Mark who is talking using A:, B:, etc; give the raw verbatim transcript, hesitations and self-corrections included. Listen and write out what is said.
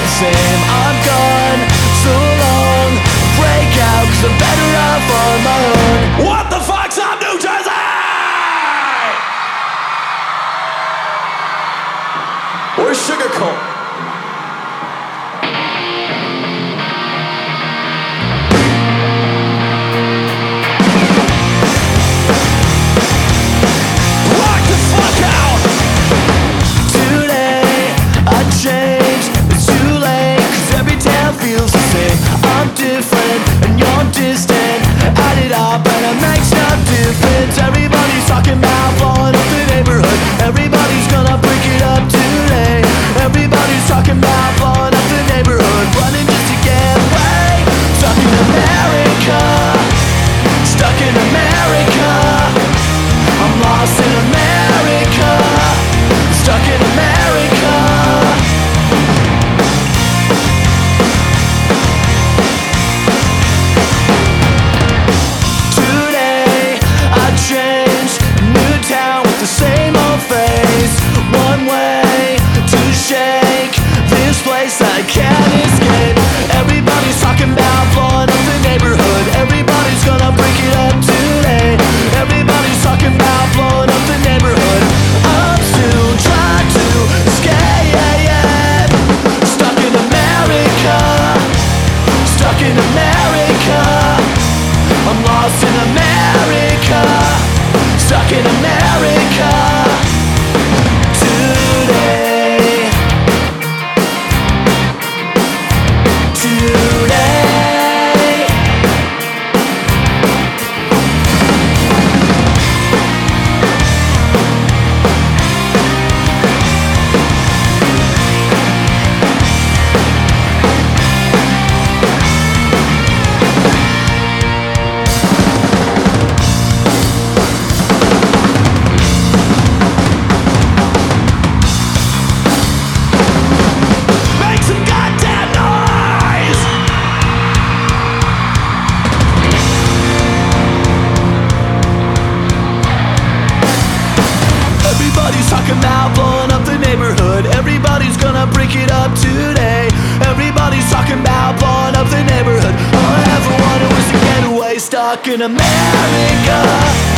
A: the same. I'm gone so long, break out, cause I'm better off on my own. What the fuck's up, New Jersey? Where's Sugar Cult? Everybody's talking about blowing up the neighborhood. Everybody's gonna break it up today. Everybody's talking about blowing up the neighborhood, running just to get away. Stuck in America, stuck in America. I'm lost in America, stuck in America. The same old face, one way to shake this place I can't escape. Everybody's talking about blowing up the neighborhood. Everybody's gonna break it up today. Everybody's talking about blowing up the neighborhood. I'm still trying to escape. Stuck in America, stuck in America. I'm lost in America, stuck in America today. Today. Everybody's talking about blowing up the neighborhood. Everybody's gonna break it up today. Everybody's talking about blowing up the neighborhood. All I ever wanted was to get away, stuck in America.